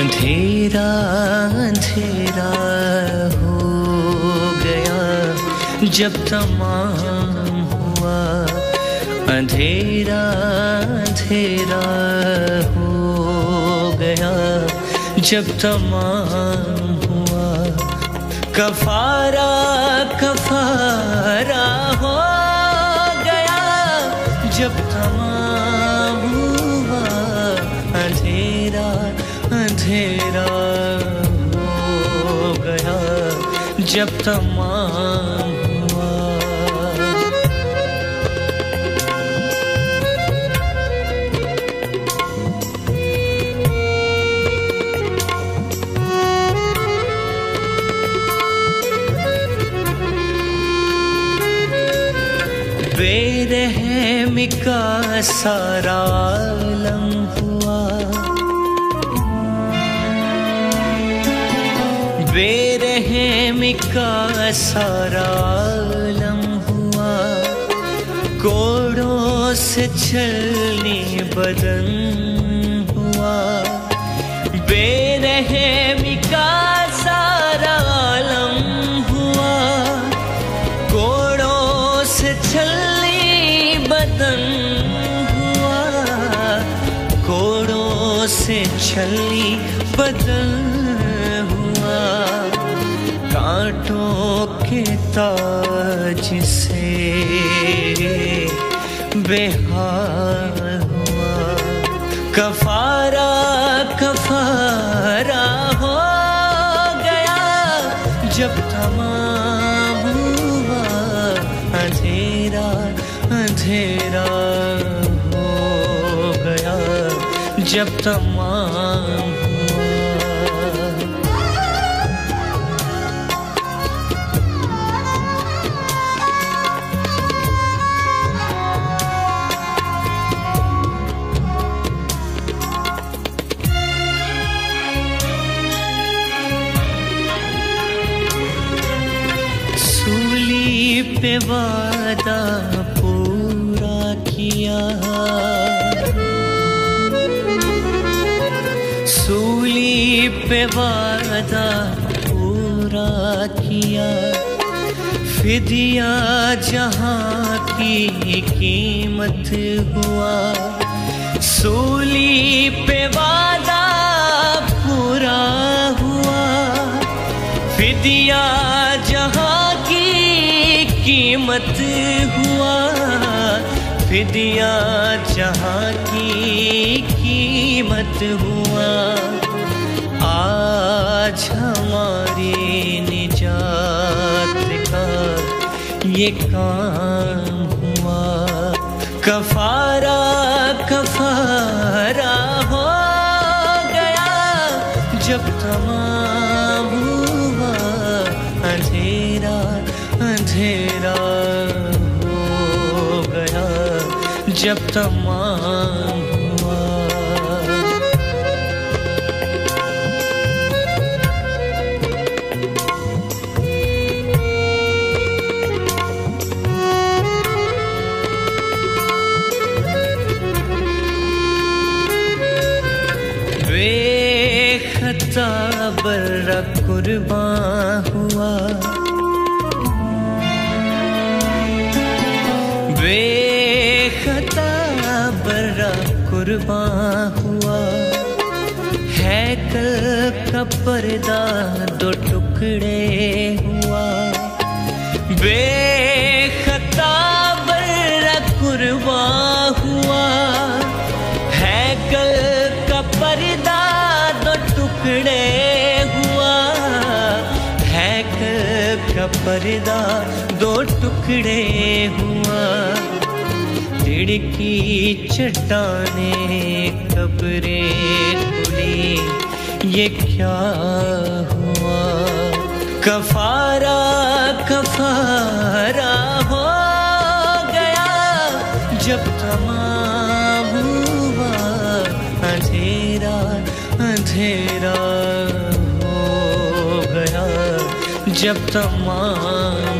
अंधेरा अंधेरा हो गया जब तमाम हुआ, अंधेरा अंधेरा हो गया जब तमाम हुआ, कफारा कफारा हो गया जब तमाम हुआ, अंधेरा अंधेरा हो गया जब तमाम हुआ। बेरहमी का सारा आलम हुआ, बेरहमी का सारा आलम हुआ, कोड़ों से छलनी बदन हुआ, बेरहमी का सारा आलम हुआ, कोड़ों से छलनी बदन हुआ, कोड़ों से छलनी बदन हुआ, कांटों के ताज से बेहाल हुआ, कफारा कफारा हो गया जब तमाम हुआ, अंधेरा अंधेरा हो गया जब तमाम हुआ। सूली पे वादा पूरा किया, सूली पे वादा पूरा किया, फिदिया जहां की कीमत हुआ, सूली पे वादा पूरा हुआ, फिदिया जहां कीमत हुआ, फिदिया जहां की कीमत हुआ, आज हमारी निजात का ये काम हुआ, कफारा कफारा हो गया जब तमाम हुआ, अंधेरा अंधेरा हो गया जब तमाम हुआ। बेखता बर्रा कुर्बान हुआ, बेखता बर्रा कुर्बान हुआ, हैकल का पर्दा दो टुकड़े हुआ, बेखता बर्रा कुर्बान हुआ, हैकल का पर्दा दो टुकड़े हुआ, हैकल का पर्दा दो टुकड़े हुआ, तिड़की चट्टाने कब्रें खुली, ये क्या हुआ, कफारा कफारा हो गया जब तमाम हुआ, अंधेरा अंधेरा हो गया जब तमाम